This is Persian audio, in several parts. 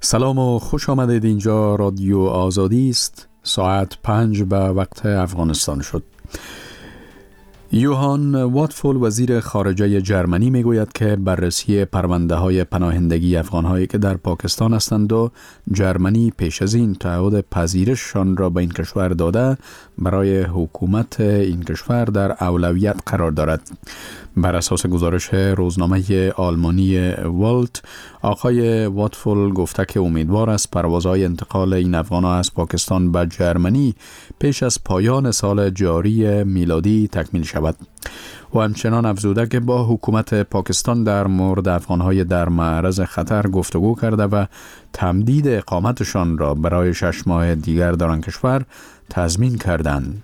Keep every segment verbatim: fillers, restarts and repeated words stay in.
سلام و خوش آمدید. اینجا رادیو آزادی است. ساعت پنج به وقت افغانستان شد. یوهان واتفول وزیر خارجه جرمنی میگوید که بررسی پرونده های پناهندگی افغان هایی که در پاکستان هستند و جرمنی پیش از این تعهد پذیرششان را به این کشور داده برای حکومت این کشور در اولویت قرار دارد. بر اساس گزارش روزنامه آلمانی والت، آقای واتفول گفته که امیدوار است پروازهای انتقال این افغان‌ها از پاکستان به جرمنی پیش از پایان سال جاری میلادی تکمیل شود. و همچنان افزوده که با حکومت پاکستان در مورد افغان‌های در معرض خطر گفتگو کرده و تمدید اقامتشان را برای شش ماه دیگر در آن کشور تضمین کردند.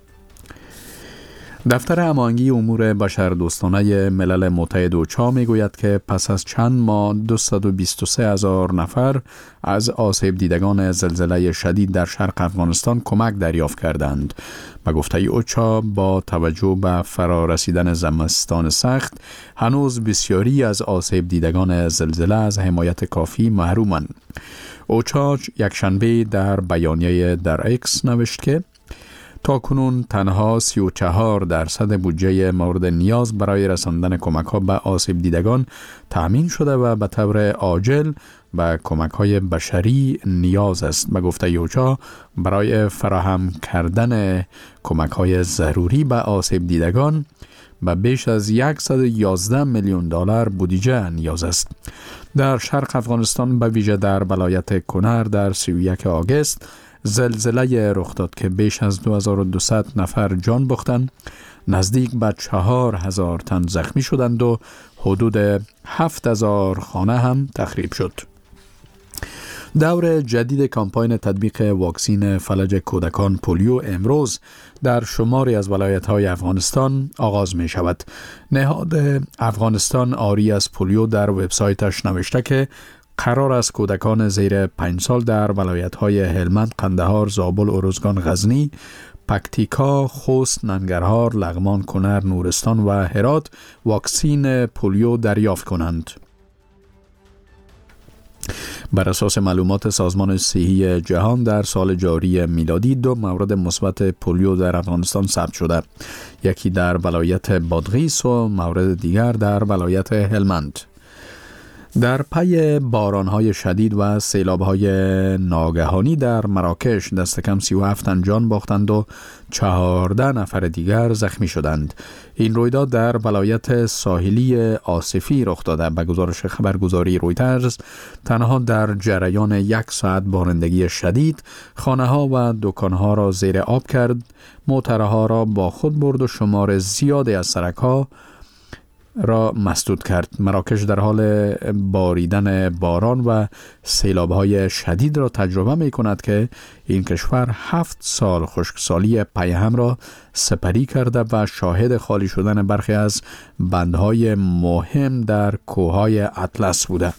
دفتر هماهنگی امور بشردوستانه ملل متحد اوچا میگوید که پس از چند ماه دویست و بیست و سه هزار نفر از آسیب دیدگان زلزله شدید در شرق افغانستان کمک دریافت کردند. به گفته اوچا با توجه به فرارسیدن زمستان سخت، هنوز بسیاری از آسیب دیدگان زلزله از حمایت کافی محرومند. اوچا یکشنبه در بیانیه در اکس نوشت که تا کنون تنها سی و چهار درصد بودجه مورد نیاز برای رساندن کمک ها به آسیب دیدگان تأمین شده و به طور عاجل به کمک های بشری نیاز است. به گفته یوچا، برای فراهم کردن کمک های ضروری به آسیب دیدگان به بیش از صد و یازده میلیون دلار بودجه نیاز است. در شرق افغانستان به ویژه در ولایت کنر در سی و یک آگوست زلزله رخ داد که بیش از دو هزار و دویست نفر جان باختند، نزدیک به چهار هزار تن زخمی شدند و حدود هفت هزار خانه هم تخریب شد. دور جدید کامپاین تطبیق واکسین فلج کودکان پولیو امروز در شماری از ولایت‌های افغانستان آغاز می شود. نهاد افغانستان آری از پولیو در وبسایتش نوشته که قرار است کودکان زیر پنج سال در ولایت‌های هلمند، قندهار، زابل، ارزگان، غزنی، پکتیکا، خوست، ننگرهار، لغمان، کنر، نورستان و هرات واکسین پولیو دریافت کنند. بر اساس معلومات سازمان صحی جهان در سال جاری میلادی دو مورد مثبت پولیو در افغانستان ثبت شده، یکی در ولایت بادغیس و مورد دیگر در ولایت هلمند. در پی باران‌های شدید و سیلاب‌های ناگهانی در مراکش دست کم سی و هفت تن جان باختند و چهارده نفر دیگر زخمی شدند. این رویداد در ولایت ساحلی آصفی رخ داده. به گزارش خبرگزاری رویترز، تنها در جریان یک ساعت بارندگی شدید خانه‌ها و دکان‌ها را زیر آب کرد، موترها را با خود برد و شمار زیادی از سرک‌ها را مسدود کرد. مراکش در حال باریدن باران و سیلاب‌های شدید را تجربه می کند که این کشور هفت سال خشکسالی پی هم را سپری کرده و شاهد خالی شدن برخی از بندهای مهم در کوههای اطلس بوده.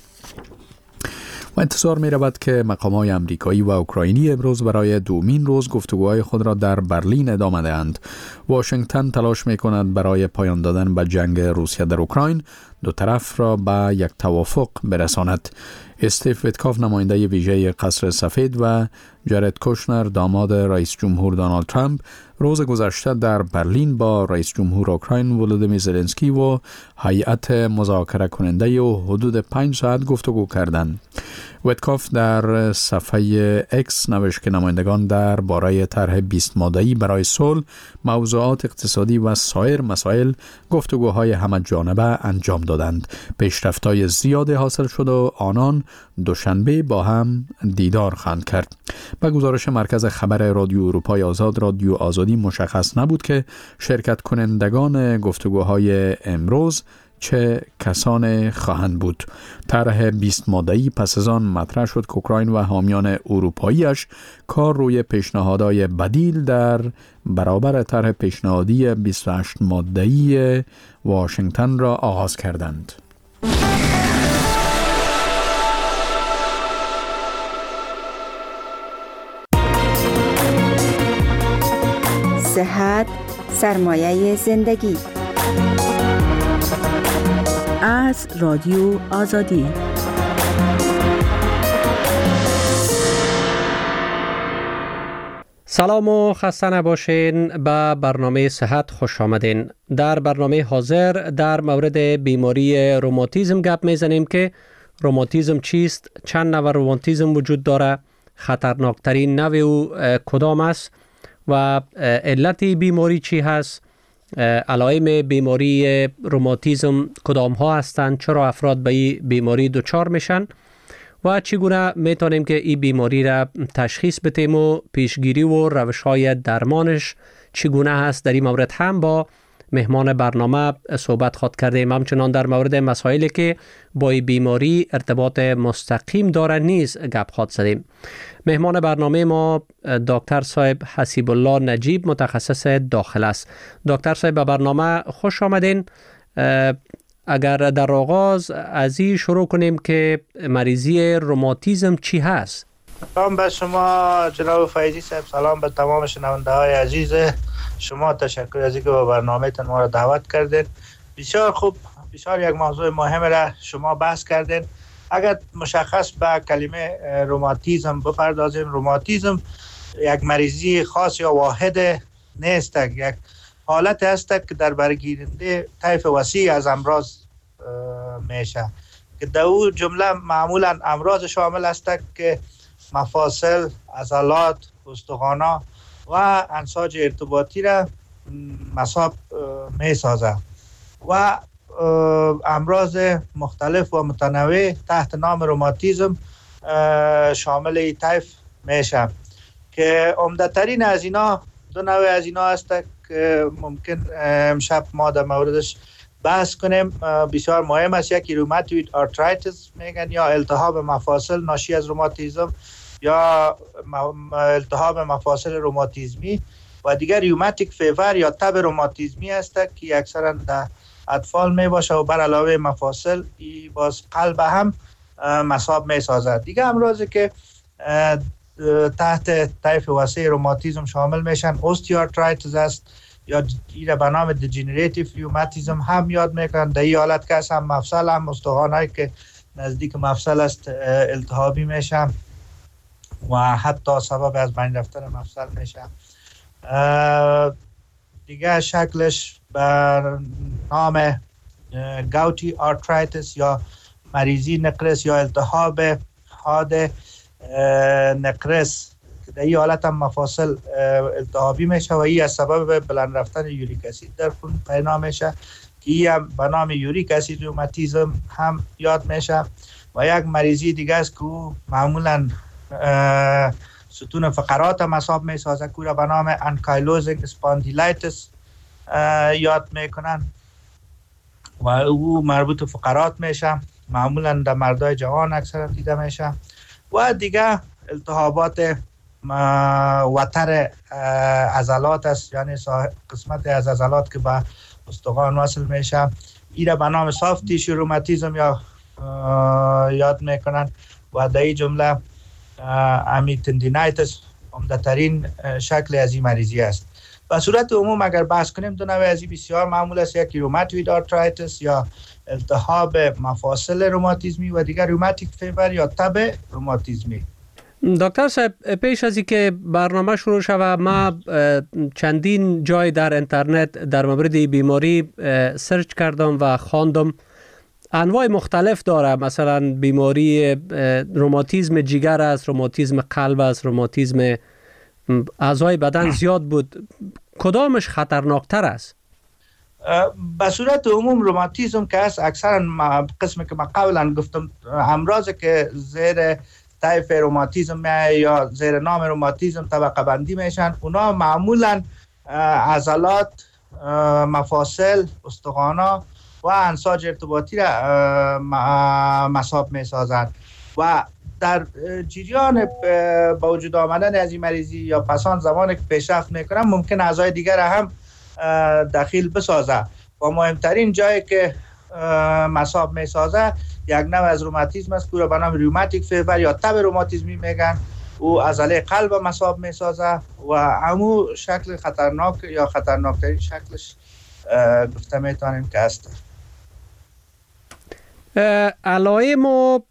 و انتظار می رود که مقامات امریکایی و اوکراینی امروز برای دومین روز گفتگوهای خود را در برلین ادامه دهند. واشنگتن تلاش می کند برای پایان دادن به جنگ روسیه در اوکراین دو طرف را به یک توافق برساند. استیو ویتکاف نماینده ویژه قصر سفید و جارد کوشنر داماد رئیس جمهور دونالد ترامپ روز گذشته در برلین با رئیس جمهور اوکراین ولودیمیر زلنسکی و هیئت مذاکره کننده و حدود پنج ساعت گفتگو کردند. ویتکاف در صفحه اکس نوشت که نمایندگان در باره طرح بیست ماده‌ای برای صلح، موضوعات اقتصادی و سایر مسائل گفتگوهای همه جانبه انجام دادند. پیشرفت‌های زیادی حاصل شد و آنان دوشنبه با هم دیدار خواهند کرد. به گزارش مرکز خبر رادیو اروپای آزاد، رادیو آزادی مشخص نبود که شرکت کنندگان گفتگوهای امروز چه کسان خواهند بود. طرح بیست ماده‌ای پس از آن مطرح شد که اوکراین و حامیان اروپاییش کار روی پیشنهادهای بدیل در برابر طرح پیشنهادی بیست و هشت ماده‌ای واشنگتن را آغاز کردند. صحت سرمایه زندگی. از رادیو آزادی. سلام و خسته نباشین. به برنامه صحت خوش آمدین. در برنامه حاضر در مورد بیماری روماتیسم گپ میزنیم که روماتیسم چیست، چند نوع روماتیسم وجود داره، خطرناکترین نوع او کدام است و علت بیماری چی هست، علائم بیماری روماتیسم کدام ها هستند، چرا افراد به این بیماری دچار میشن و چگونه میتونیم که این بیماری را تشخیص بدیم و پیشگیری و روش های درمانش چگونه هست. در این مورد هم با مهمان برنامه صحبت خواهد کردیم. همچنان در مورد مسائلی که با این بیماری ارتباط مستقیم داره نیز گپ خواهد زدیم. مهمان برنامه ما دکتر صاحب حسیب الله نجیب متخصص داخل است. دکتر صاحب به برنامه خوش آمدین. اگر در آغاز از این شروع کنیم که مریضی روماتیسم چی هست؟ سلام به شما جناب فیضی صاحب، سلام به تمام شنونده های عزیز شما. تشکر از اینکه به برنامه تان ما را دعوت کردید. بسیار خوب، بسیار یک موضوع مهم را شما بحث کردید. اگر مشخص به کلمه روماتیسم بپردازیم، روماتیسم یک مریضی خاص یا واحد نیست، یک حالت است که در برگیرنده طیف وسیع از امراض میشه که در او جمله معمولا امراض شامل است که مفاصل، عضلات، استخوانا و انساج ارتباطی را مصاب می سازه و امراض مختلف و متنوع تحت نام روماتیسم شامل این طیف میشه که عمده ترین از اینا دو نوع از اینا است که ممکن امشب ما در موردش بحث کنیم. بسیار مهم است. یکی روماتوید آرترایتیس میگن یا التهاب مفاصل ناشی از روماتیسم یا التهاب مفاصل روماتیسمی و دیگر ریوماتیک فیور یا تب روماتیسمی است که اکثرا در اطفال می باشه و بر علاوه مفاصل باز قلب هم مصاب می سازد. دیگر امراضی که تحت طیف وسیع روماتیسم شامل میشن اوستیوآرترایتیس است یا ایره به نام دیجنراتیو ریوماتیسم هم یاد میکنن. در این حالت که هم مفصل هم استخوانایی که نزدیک مفصل است التهابی میشن و حتی سبب از بین رفتن مفصل میشه. دیگه شکلش بر نام گاوتی آرترایتیس یا مریضی نقرس یا التهاب حاد نقرس که در این حالت هم مفاصل التهابی میشه و این از سبب بلند رفتن یوریک اسید در خون پیدا میشه که این هم به نام یوریک اسید روماتیسم هم یاد میشه. و یک مریضی دیگه است که معمولا ستون فقرات هم مصاب میسازه که به نام انکایلوزینگ اسپاندیلایتیس یاد میکنن و او مربوط فقرات میشه، معمولا در مردای جوان اکثر دیده میشه. و دیگه التهابات وتر عضلات است، یعنی قسمت از عضلات که به استخوان وصل میشه، ایره به نام سافت تیشو روماتیسم یا یاد میکنن و در این جمله امی تندینایتس عمده ترین شکل از این مریضی است. به صورت عموم اگر بحث کنیم دو نوع از این بسیار معمول است، یکی روماتوید آرترایتیس یا التهاب مفاصل روماتیسمی و دیگر روماتیک فیور یا تب روماتیسمی. دکتر صاحب، پیش از اینکه برنامه شروع شود ما چندین جای در اینترنت در مورد این بیماری سرچ کردم و خواندم. انواع مختلف داره، مثلا بیماری روماتیسم جگر است، روماتیسم قلب است، روماتیسم اعضای بدن زیاد بود. کدامش خطرناکتر است؟ به صورت عموم روماتیسم که است اکثرا قسمی که من قبلا گفتم امراضی که زیر طیف روماتیسم یا زیر نام روماتیسم طبقه بندی میشن، اونا معمولا عضلات، مفاصل، استخوانا و انساج ارتباطی را مصاب می سازند و در جریان با وجود آمدن از این مریضی یا پسان زمانی که پیشرفت میکنن ممکن اعضای دیگر هم دخیل بسازه و مهمترین جایی که مصاب می سازه یک نوع از روماتیسم است که به نام روماتیک فیور یا تب روماتیسمی میگن. او عضله قلب مصاب می سازه و همو شکل خطرناک یا خطرناکترین شکلش گفته میتونیم که است. علائم و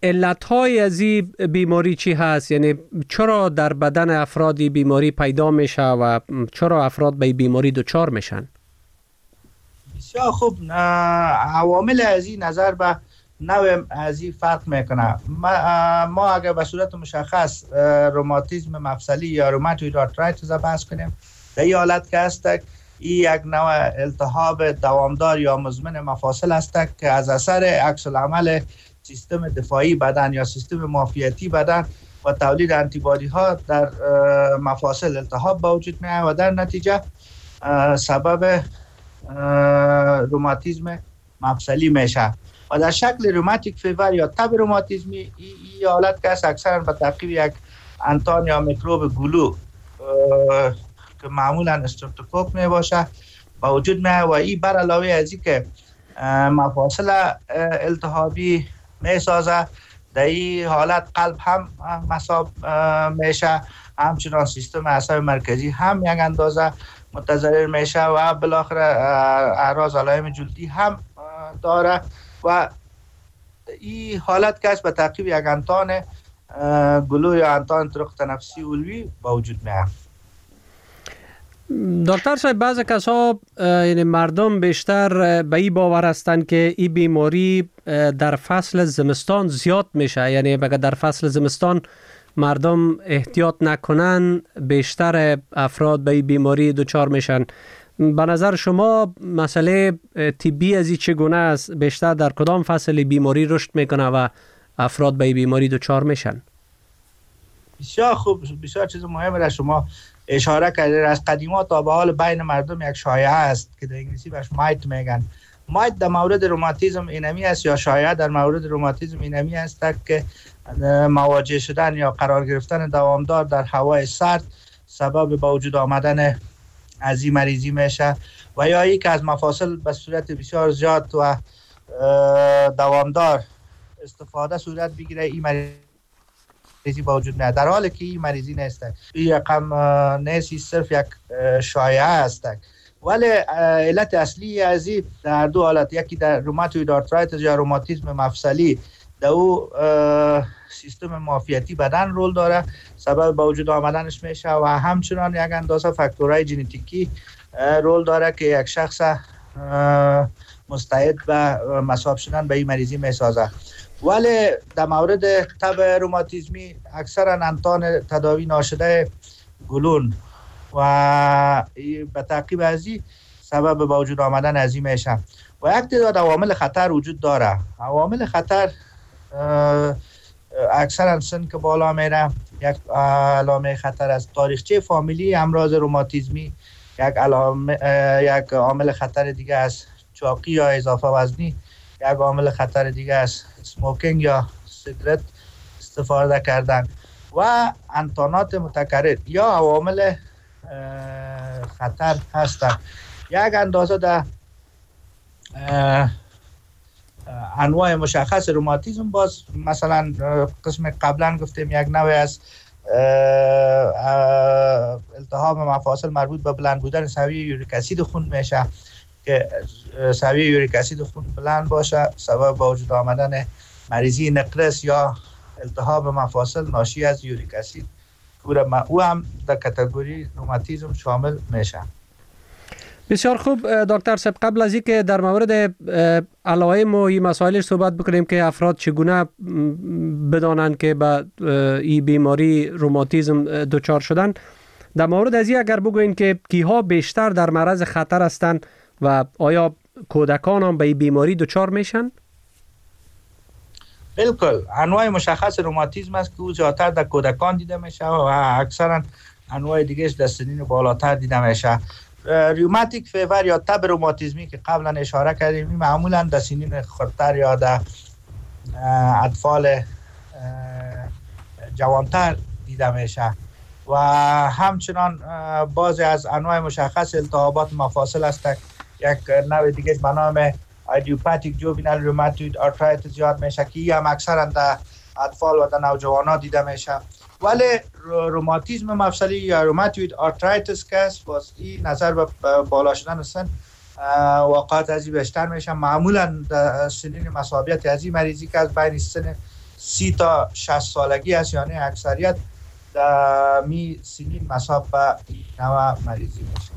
علت‌های از این بیماری چی هست؟ یعنی چرا در بدن افرادی بیماری پیدا میشه و چرا افراد به بیماری دچار میشن؟ بسیار خوب. عوامل از این نظر به نوع از این فرق میکنه. ما, ما اگر به صورت مشخص روماتیسم مفصلی یا روماتوید آرترایتیس بحث کنیم، در این حالت که هست این یک نوع التهاب دوامدار یا مزمن مفاصل است که از اثر عکس العمل سیستم دفاعی بدن یا سیستم معافیتی بدن و تولید آنتیبادی ها در مفاصل التهاب به وجود می آید و در نتیجه سبب روماتیسم مفصلی میشه و در شکل روماتیک فیور یا تب روماتیسمی این حالت که است اکثرا به تعقیب یک انتان یا میکروب گلو که معمولا استرپتوکوک می باشه با وجود می آید و این بر علاوه از این که مفاصل التهابی می سازه، در این حالت قلب هم مصاب میشه، همچنان سیستم اعصاب مرکزی هم یک اندازه متضرر میشه و بالاخره اعراض علائم جلدی هم داره و این حالت که است به تعقیب یک انتان گلو یا انتان طرق تنفسی علوی با وجود میاد. دکتر صاحب، بعض کسا یعنی مردم بیشتر به این باور هستند که این بیماری در فصل زمستان زیاد میشه، یعنی اگر در فصل زمستان مردم احتیاط نکنن بیشتر افراد به این بیماری دچار میشن. به نظر شما مسئله طبی از این چگونه است؟ بیشتر در کدام فصل بیماری رشد میکنه و افراد به این بیماری دچار میشن؟ بسیار خوب، بسیار چیز مهمی را شما اشاره کردید. از قدیما تا به حال بین مردم یک شایعه است که در انگلیسی بهش مایت میگن. مایت در مورد روماتیسم اینمی است یا شایعه در مورد روماتیسم اینمی است که مواجه شدن یا قرار گرفتن دوامدار در هوای سرد سبب به وجود آمدن از این مریضی میشه و یا ای که از مفاصل به صورت بسیار زیاد و دوامدار استفاده صورت بگیره این مریضی با وجود میاد، در حالی که این مریضی نیست. این رقم نیست، صرف یک شایعه است. ولی علت اصلی از این در دو حالت، یکی در روماتوید آرترایتیس یا روماتیسم مفصلی، در او سیستم معافیتی بدن رول داره، سبب به وجود آمدنش میشه و همچنان یک اندازه فاکتورهای ژنتیکی رول داره که یک شخص مستعد به مصاب شدن به این مریضی میسازه. ولی در مورد تب روماتیسمی اکثرا انتان تداوی ناشده گلون و به تعقیب از این سبب به وجود آمدن از این میشه و یک تعداد عوامل خطر وجود داره. عوامل خطر اکثرا سن که بالا میره، یک علامه خطر از تاریخچه فامیلی امراض روماتیسمی، یک علامه یک عامل خطر دیگه از چاقی یا اضافه وزنی، یک عامل خطر دیگه از سموکینگ یا سیگرت استفاده کردن و انتانات متکرر یا عوامل خطر هستند. یک اندازه در انواع مشخص روماتیسم، باز مثلا قسم قبلا گفتیم یک نوع از التهاب مفاصل مربوط به بلند بودن سویه یوریک اسید خون میشه که سویه یوریک اسید خون بلند باشه سبب به وجود آمدن مریضی نقرس یا التهاب مفاصل ناشی از یوریک اسید، او هم در کاتگوری روماتیسم شامل میشه. بسیار خوب دکتر صاحب، قبل از اینکه در مورد علائم و این مسائل صحبت بکنیم که افراد چگونه بدانند که به این بیماری روماتیسم دچار شدن، در مورد از این اگر بگوین که کیها بیشتر در معرض خطر هستند و آیا کودکان هم به این بیماری دچار میشن؟ بالکل، انواع مشخص روماتیسم است که او زیادتر در کودکان دیده میشه و اکثرا انواع دیگهش در سنین بالاتر دیده میشه. ریوماتیک فیور یا تب روماتیسمی که قبلا اشاره کردیم معمولا در سنین خردتر یا در اطفال جوانتر دیده میشه و همچنان بعضی از انواع مشخص التهابات مفاصل است. یک نوع دیگه به نام ایدیوپاتیک جووینال روماتوید آرترایتیس یاد میشه که هم اکثرا در اطفال و در نوجوانان دیده میشه. ولی روماتیسم مفصلی یا روماتوید آرترایتیس که است، باز این نظر به بالا شدن سن واقعات از این بیشتر میشه. معمولا در سنین مصابیت از این مریضی که از بین سن سی تا شصت سالگی است، یعنی اکثریت در می سنین مصاب به نوع مریضی میشه.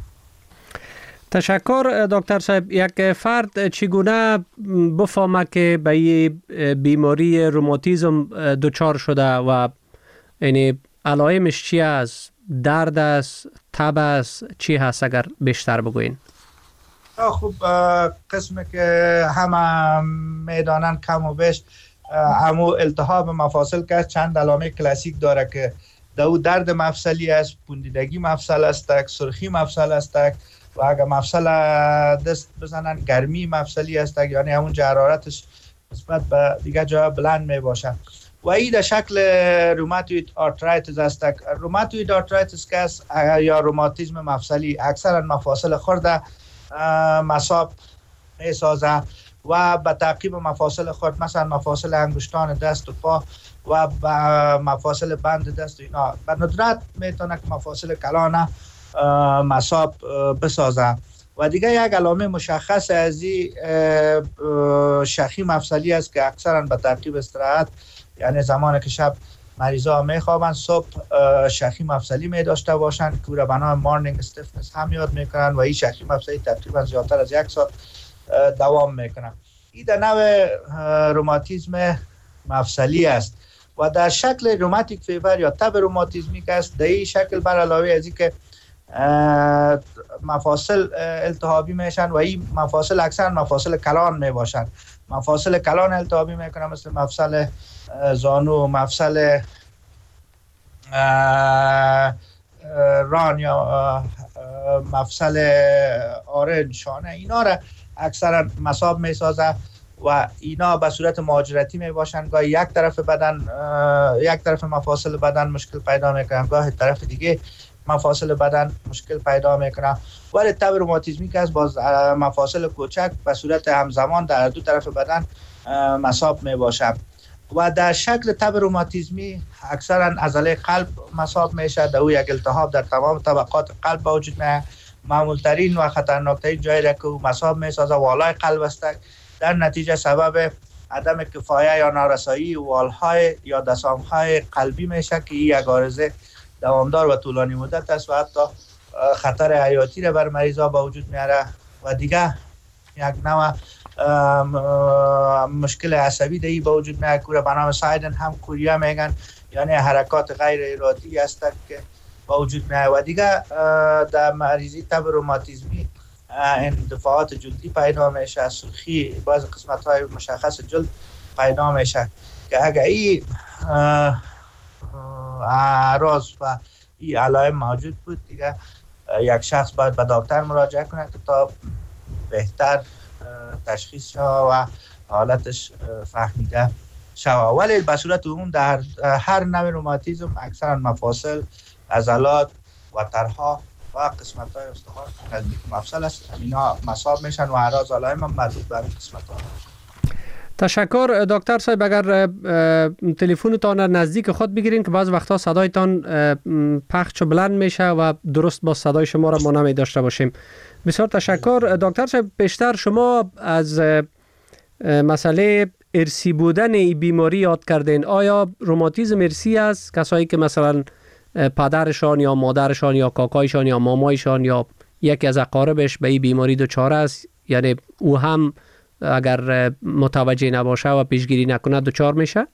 تشکر دکتر صاحب. یک فرد چگونه بفهمه که به این بیماری روماتیسم دچار شده و یعنی علائمش چی است؟ درد است، تب است، چی هست؟ اگر بیشتر بگوین. خب قسمی که همه میدانن کم و بیش همو التهاب مفاصل که چند علامه کلاسیک داره که دو درد مفصلی است، پوندیدگی مفصل است، سرخی مفصل است و اگر مفصل دست بزنن گرمی مفصلی است، یعنی همون حرارتش نسبت به دیگه جا بلند می باشه و این در شکل روماتوید آرترایتس است. روماتوید آرترایتس که است یا روماتیسم مفصلی اکثرا مفاصل خرد مصاب می سازه و به تعقیب مفاصل خرد، مثلا مفاصل انگشتان دست و پا و مفاصل بند دست و اینا، به ندرت میتونه که مفاصل کلان مصاب بسازه. و دیگه یک علامه مشخص از این شخی مفصلی است که اکثرا به ترتیب استراحت، یعنی زمانی که شب مریضا میخوابن صبح شخی مفصلی می داشته باشن که را به نام مارنینگ استفنس هم یاد میکنن و این شخی مفصلی تقریبا زیادتر از یک ساعت دوام میکنن. این در نوع روماتیسم مفصلی است و در شکل روماتیک فیبر یا تب روماتیسمی که است، در این شکل بر علاوه از این که مفاصل التهابی میشن و این مفاصل اکثر مفاصل کلان می باشن. مفاصل کلان التهابی میکنن مثل مفصل زانو، مفصل ران یا مفصل آرنج شانه، اینا را اکثرا مصاب می سازه و اینا به صورت مهاجرتی می باشن. گاهی یک طرف بدن یک طرف مفاصل بدن مشکل پیدا میکنن، گاهی طرف دیگه مفاصل بدن مشکل پیدا میکنه. ولی تب روماتیسمی که از باز مفاصل کوچک به صورت همزمان در دو طرف بدن مصاب می باشه و در شکل تب روماتیسمی اکثرا عضله قلب مصاب میشه. در او یک التهاب در تمام طبقات قلب به وجود میاد. معمول ترین و خطرناک ترین جایی را که مصاب میسازه والای قلب است. در نتیجه سبب عدم کفایه یا نارسایی والهای یا دسامهای قلبی میشه که این یک عارضه دوامدار و طولانی مدت است و حتی خطر حیاتی را بر مریضا به وجود میاره و دیگه یک نوع مشکل عصبی دهی به وجود میاره که به نام سایدن هم کوریا میگن، یعنی حرکات غیر ارادی است که به وجود میاره و دیگه در مریضی تب روماتیسمی اندفاعات جلدی پیدا میشه، سرخی بعض قسمت های مشخص جلد پیدا میشه که اگر این اعراض و این علائم موجود بود دیگه یک شخص باید به دکتر مراجعه کنه که تا بهتر تشخیص شود و حالتش فهمیده شود. ولی به صورت عموم در هر نوع روماتیسم اکثرا مفاصل، عضلات و طرها و قسمت های استخوان نزدیک مفصل است، اینا مصاب میشن و اعراض علائم هم مربوط به این قسمت ها. تشکر دکتر صاحب. اگر تلفنتان نزدیک خود بگیرین که بعض وقتا صدایتان پخش و بلند میشه و درست با صدای شما را ما نمی داشته باشیم. بسیار تشکر دکتر صاحب. بیشتر شما از مسئله ارثی بودن این بیماری یاد کردین. آیا روماتیسم ارثی است؟ کسایی که مثلا پدرشان یا مادرشان یا کاکایشان یا مامایشان یا یکی از اقاربش به این بیماری دچار است، یعنی او هم اگر متوجه نباشه و پیشگیری نکنه دچار میشه؟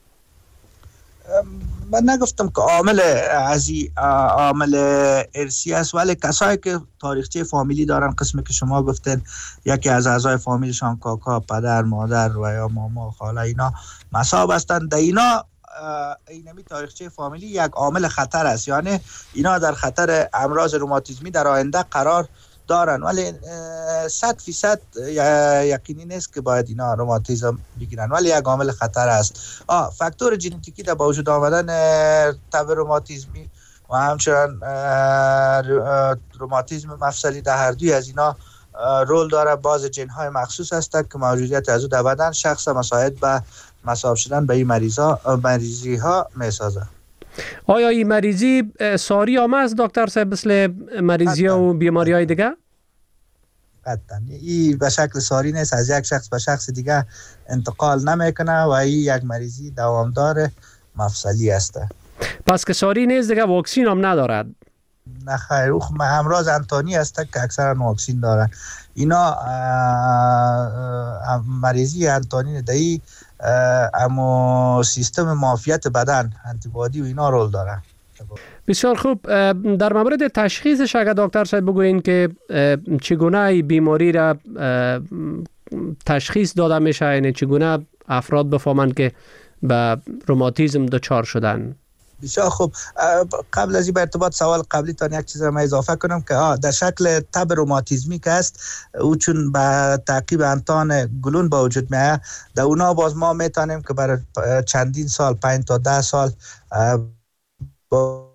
من نگفتم که عامل از این عامل ارثی است، ولی کسایی که تاریخچه فامیلی دارن، قسمی که شما گفتین یکی از اعضای فامیلشان کاکا، پدر، مادر و یا ماما، خاله، اینا مصاب هستند، در اینا اینمی تاریخچه فامیلی یک عامل خطر است، یعنی اینا در خطر امراض روماتیسمی در آینده قرار دارن، ولی صد فیصد یقینی نیست که باید اینا روماتیسم بگیرن، ولی یک عامل خطر است. آه فاکتور ژنتیکی در با وجود آمدن تب روماتیسمی و همچنان روماتیسم مفصلی در هر دوی از اینا رول داره. باز جن های مخصوص هستند که موجودیت از او در بدن شخص مساعد به مصاب شدن به این مریضا مریضی ها می سازه. آیا این مریضی ساری هم است دکتر صاحب مثل مریضی و بیماری های دیگه؟ قطعا این به شکل ساری نیست، از یک شخص به شخص دیگه انتقال نمیکنه و این یک مریضی دوامدار مفصلی است. پس که ساری نیست دیگه واکسین هم ندارد؟ نه خیر، او امراض انتانی است که اکثرا واکسین دارن. اینا مریضی انتانی دهی اما سیستم معافیت بدن انتیبادی و اینا رول داره. بسیار خوب. در مورد تشخیصش اگر دکتر صاحب بگوین که چگونه بیماری را تشخیص داده میشه، یعنی چگونه افراد بفهمند که به روماتیسم دچار شدن؟ بسیار خوب. قبل از این به ارتباط سوال قبلی تان یک چیز را من اضافه کنم که در شکل تب روماتیزمی که است، او چون به تعقیب انتان گلون با وجود میاد، در اونا باز ما میتونیم که برای چندین سال، پنج تا ده سال با...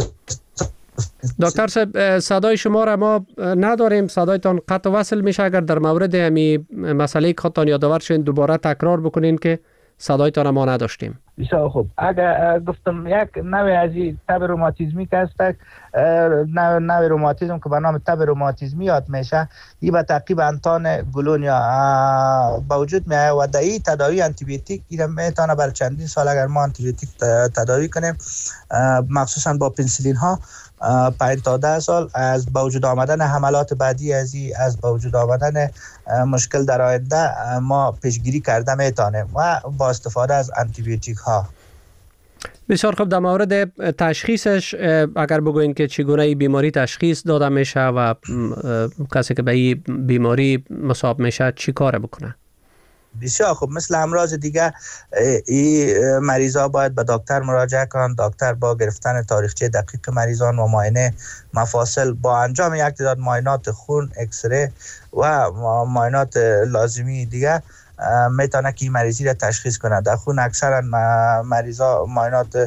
دکتر صاحب صدای شما را ما نداریم، صدایتان قطع وصل میشه. اگر در مورد همی مسئله که خودتان یادآور شدین دوباره تکرار بکنین که صدایتان ما نداشتیم. بسیار خوب. اگر گفتم یک نوع از این تب روماتیزمی که است، نوع نوع روماتیزم که به نام تب روماتیزمی یاد میشه، این به تعقیب انتان گلون یا با وجود میاد و در این تداوی آنتی بیوتیک این میتونه برای چندین سال اگر ما آنتی بیوتیک تداوی کنیم، مخصوصا با پنسیلین ها پنج تا ده سال، از با وجود آمدن حملات بعدی از این، از با وجود آمدن مشکل در آینده ما پیشگیری کرده میتونیم و با استفاده از آنتی بیوتیک ها. بسیار خوب. در مورد تشخیصش اگر بگوین که چگونه این بیماری تشخیص داده میشه و کسی که به این بیماری مصاب میشه چی کار بکنه؟ بسیار خوب. مثل امراض دیگه این مریضا باید به دکتر مراجعه کنند. دکتر با گرفتن تاریخچه دقیق مریضان و معاینه مفاصل با انجام یک تعداد معاینات خون، اکسره و معاینات لازمی دیگه میتونه که این مریضی را تشخیص کنه. در خون اکثرا مریضا معاینات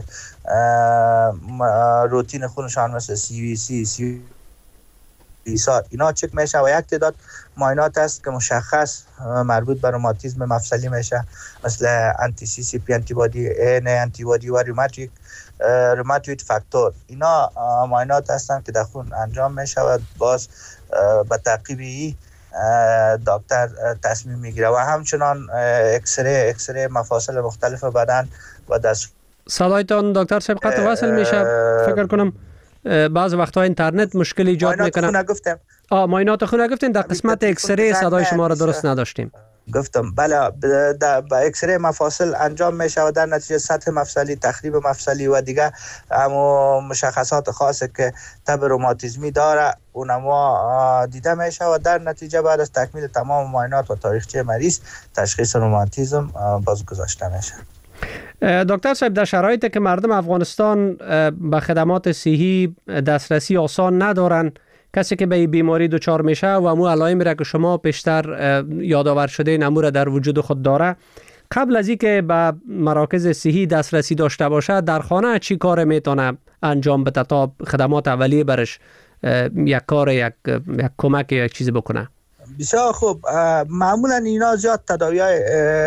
روتین خونشان مثل سی وی سی، سی ایسار اینا چک میشه و یک تعداد معاینات است که مشخص مربوط به روماتیسم مفصلی میشه، مثل انتی سی سی پی انتیبادی، ان انتیبادی و روماتیک روماتوید فاکتور. اینا معاینات هستند که در خون انجام میشه و باز به تعقیبی دکتر تصمیم میگیره و همچنان اکسره اکسره مفاصل مختلف بدن و دست. صدایتان دکتر صاحب قطع وصل میشه، فکر کنم بعض وقتها اینترنت مشکل ایجاد میکنه. معاینات خون گفتم. آ معاینات خون گفتین. در قسمت اکسره صدای شما را درست نداشتیم. گفتم بله، با اکسره مفاصل انجام میشه و در نتیجه سطح مفصلی، تخریب مفصلی و دیگه اما مشخصات خاصه که تب روماتیزمی داره اونما دیده میشه و در نتیجه بعد از تکمیل تمام معاینات و تاریخچه مریض تشخیص روماتیزم باز گذاشته میشه. دکتر صاحب در شرایطی که مردم افغانستان به خدمات صحی دسترسی آسان ندارن، کسی که به این بیماری دچار میشه و امو علائم را که شما پیشتر یادآور شده نمو را در وجود خود داره، قبل از اینکه به مراکز صحی دسترسی داشته باشه در خانه چی کار میتونه انجام بده تا خدمات اولیه برش یک کار یک, یک کمک یک چیزی بکنه؟ بسیار خوب. معمولا اینا زیاد تداوی های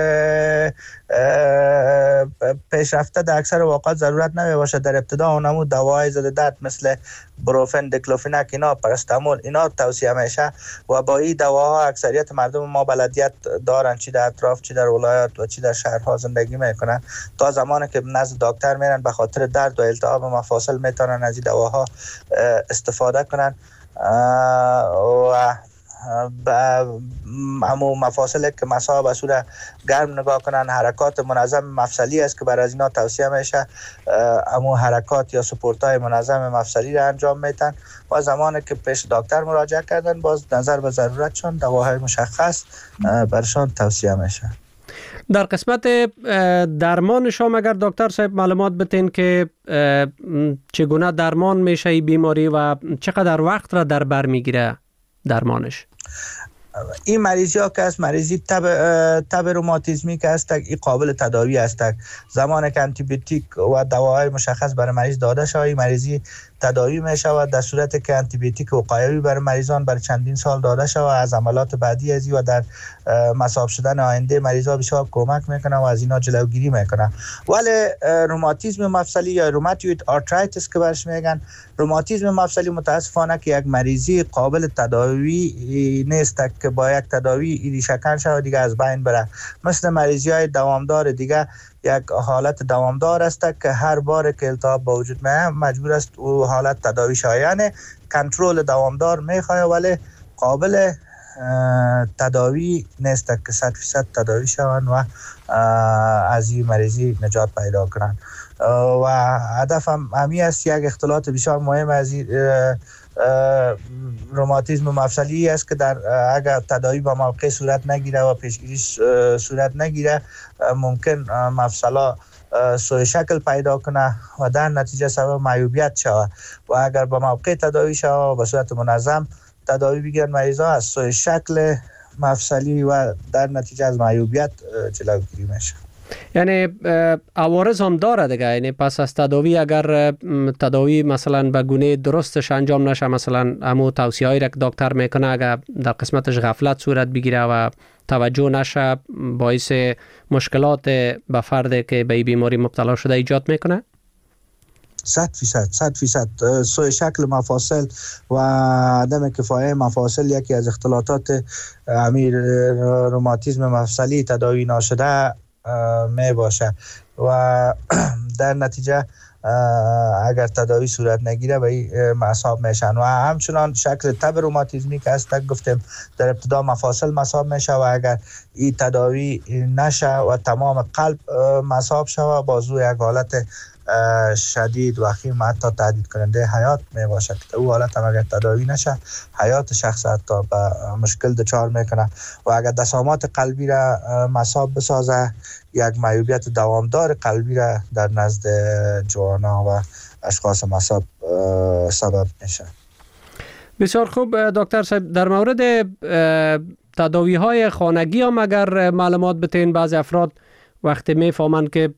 پیشرفته در اکثر اوقات ضرورت نمی باشه. در ابتدا اونمو دواهای ضد درد مثل بروفن، دیکلوفناک، اینا پاراستامول اینا توصیه میشه و با این دواها اکثریت مردم ما بلدیت دارن، چی در اطراف، چی در ولایات و چی در شهرها زندگی میکنن. تا زمانی که نزد دکتر میرن به خاطر درد و التهاب مفاصل میتونن از این دواها استفاده کنن و همو مفاصل که مسا به صورت گرم نگاه کنن. حرکات منظم مفصلی است که برای از اینا توصیه میشه، همو حرکات یا سپورت های منظم مفصلی را انجام میتن و زمانی که پیش دکتر مراجعه کردن باز نظر به ضرورتشون دواهای مشخص برشان توصیه میشه. در قسمت درمان شما اگر دکتر صاحب معلومات بتین که چگونه درمان میشه این بیماری و چقدر وقت را در بر میگیره درمانش؟ این مریضی ها که است مریضی تب تب روماتیزمی که است این قابل تداوی است. زمانی که آنتی بیوتیک و دواهای مشخص برای مریض داده شده این مریضی تداوی می شود در صورتی که آنتی بیوتیک وقایوی برای مریضان برای چندین سال داده شود از عملات بعدی ازی و در مصاب شدن آینده مریضا بسیار کمک میکنه و از اینا جلوگیری میکنه. ولی روماتیسم مفصلی یا روماتوید آرترایتیس که برش میگن، روماتیسم مفصلی متاسفانه که یک مریضی قابل تداوی نیست که با یک تداوی ایدی شکن شود دیگه از بین بره. مثل مریضی های دوامدار دیگه یک حالت دوامدار است که هر بار که التهاب به وجود میاد مجبور است او حالت تداوی شایانه کنترل دوامدار میخواه ولی قابل تداوی نیست که صد فیصد تداوی شوند و از این مریضی نجات پیدا کنند. و هدف هم همی است یک اختلاط بسیار مهم از روماتیسم مفصلی است که در اگر تداوی با موقع صورت نگیره و پیشگیری صورت نگیره ممکن مفصلا سوء شکل پیدا کنه و در نتیجه سبب معیوبیت شود و اگر با موقع تداوی شود و به صورت منظم تداوی بگیرن مریضا از سوء شکل مفصلی و در نتیجه از معیوبیت جلوگیری میشه. یعنی عوارض هم داره دیگه، یعنی پس از تداوی اگر تداوی مثلا به گونه درستش انجام نشه، مثلا همو توصیه هایی را که دکتر میکنه اگر در قسمتش غفلت صورت بگیره و توجه نشه باعث مشکلات به فردی که به بیماری مبتلا شده ایجاد میکنه. صد فیصد صد فیصد سوء شکل مفاصل و عدم کفایه مفاصل یکی از اختلاطات امیر روماتیسم مفصلی تداوی ناشده می باشه و در نتیجه اگر تداوی صورت نگیره به مصاب میشن و همچنان شکل تب روماتیزمی که هست گفتیم در ابتدا مفاصل مصاب میشه و اگر این تداوی نشه و تمام قلب مصاب شود بازو یک حالت شدید و خیم حتی تهدید کننده حیات می باشه که او حالت هم اگر تداوی نشه حیات شخص حتی به مشکل دچار میکنه و اگر دسامات قلبی را مصاب بسازه یک معیوبیت دوامدار قلبی را در نزد جوانا و اشخاص مصاب سبب میشه. بسیار خوب دکتر صاحب، در مورد تداوی های خانگی هم اگر معلومات بتین، بعضی افراد وقتی میفهمند که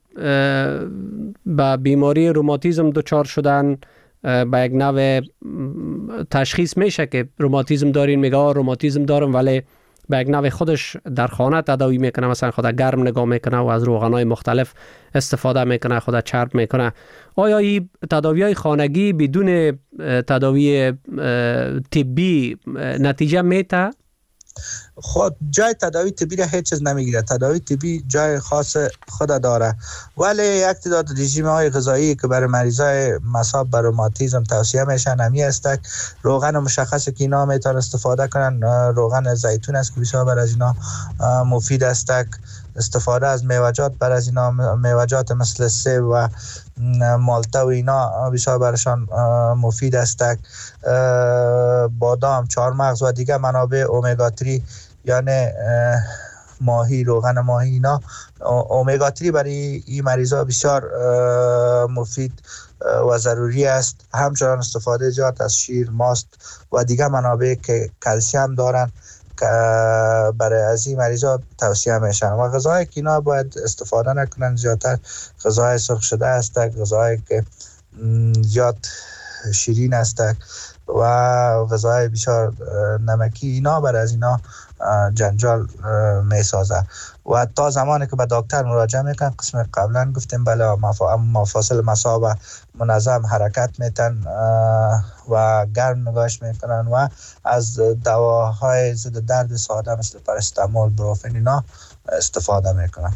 با بیماری روماتیسم دچار شدن با یک نوع تشخیص میشه که روماتیسم دارین، میگه روماتیسم دارم ولی با یک نوع خودش در خانه تداوی میکنه، مثلا خود گرم نگاه میکنه و از روغنای مختلف استفاده میکنه، خود چرب میکنه. آیا این تداوی های خانگی بدون تداوی طبی نتیجه میده؟ خود جای تداوی طبی را هیچ چیز نمیگیره. تداوی طبی جای خاص خود داره ولی یک تعداد رژیم های غذایی که برای مریضای مصاب بر روماتیسم توصیه میشن همی است. روغن مشخصه که اینا میتونن استفاده کنن روغن زیتون است که بسیار بر از اینا مفید است. استفاده از میوجات بر از اینا میوجات مثل سیب و مالته و اینا بسیار برشان مفید است. بادام، چهارمغز و دیگر منابع اومگا سه یعنی ماهی، روغن ماهی، اینا اومگا سه برای این مریضا بسیار مفید و ضروری است. همچنان استفاده زیاد از شیر، ماست و دیگر منابع که کلسیم دارن که برای از این مریضا توصیه میشن و غذاهایی که اینا باید استفاده نکنن زیادتر غذاهای سرخ شده است، غذاهایی که زیاد شیرین است و غذاهای بسیار نمکی، اینا برای از اینا جنجال می سازه و تا زمانی که به دکتر مراجعه میکنن قسم قبلا گفتیم بله مفاصل مصاب منظم حرکت میتن و گرم نگاهش میکنن و از دواهای ضد درد ساده مثل پارستامول، بروفن اینا استفاده میکنن.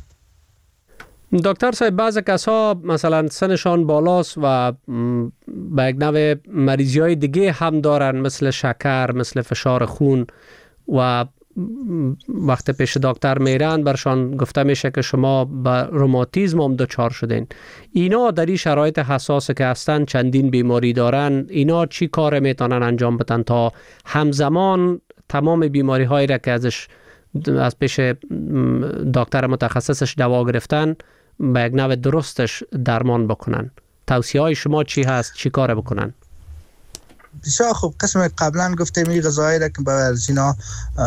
دکتر صاحب، بعض کسا مثلا سنشان بالاست و به یک نوع مریضی های دیگه هم دارن مثل شکر، مثل فشار خون و وقت پیش دکتر میرن برشان گفته میشه که شما به روماتیسم هم دچار شدین. اینا در این شرایط حساسه که هستن، چندین بیماری دارن، اینا چی کار میتونن انجام بدن تا همزمان تمام بیماری هایی را که ازش از پیش دکتر متخصصش دوا گرفتن به یک نوع درستش درمان بکنن؟ توصیه های شما چی هست؟ چی کار بکنن؟ بسیار خوب. قسم قبلا گفتیم این غذاهایی را که باید اینا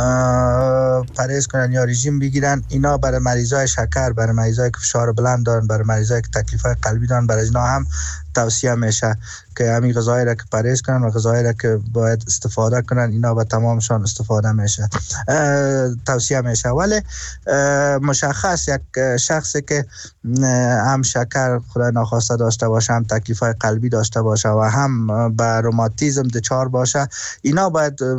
پرهیز کنن یا رژیم بگیرن، اینا برای مریضای شکر، برای مریضای که فشار بلند دارن، برای مریضای که تکلیفای قلبی دارن، برای اینا هم توصیه میشه که همین غذایی را که پرهیز کنن و غذایی را که باید استفاده کنن اینا به تمامشان استفاده میشه توصیه میشه. ولی مشخص یک شخصی که هم شکر خدای ناخواسته داشته باشه، هم تکلیف‌های قلبی داشته باشه و هم به روماتیسم دچار باشه، اینا باید